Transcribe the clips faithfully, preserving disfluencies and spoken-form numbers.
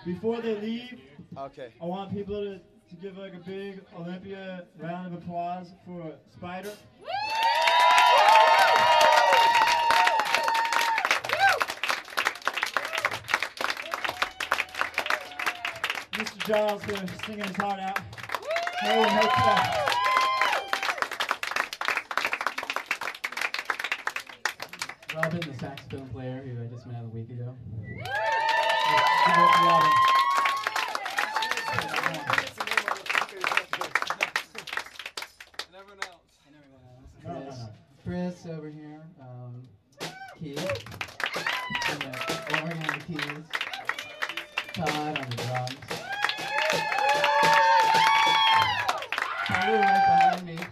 Before they leave, Okay. I want people to, to give like a big Olympia round of applause for Spider. Mister Giles for singing his heart out. Hey, hotel. Robin, the saxophone player who I just met a week ago. Give it to Robin. And everyone else. And everyone else. No, no, Chris, no. Chris over here. Um, Keith. On the organ and the keys. Todd on the drums. Tyler right behind me.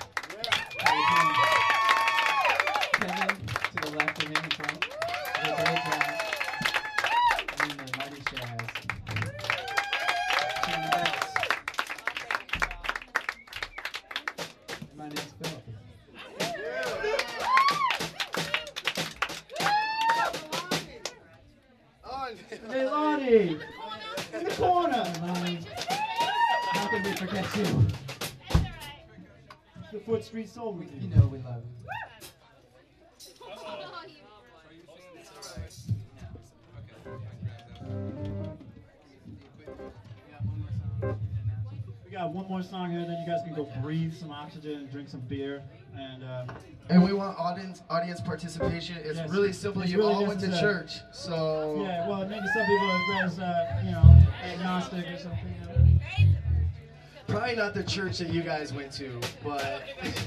Kevin to the left of me in front. Did a great job. And the Mighty Shaz. Team Bass. My name's Philip. Hey, Lonnie! In the corner! Lonnie, how can we forget you? The Foot Street Soul with You you. know we love you. We got one more song here, then you guys can go breathe some oxygen and drink some beer. And uh, And we want audience audience participation. It's Yes, really simple. it's You really all went to necessary. church, so yeah, well, maybe some people are as, uh, you know, agnostic or something. You know? probably not the church that you guys went to, but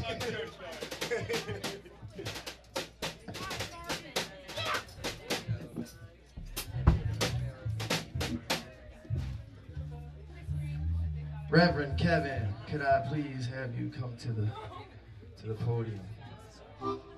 Reverend Kevin, could I please have you come to the to the podium?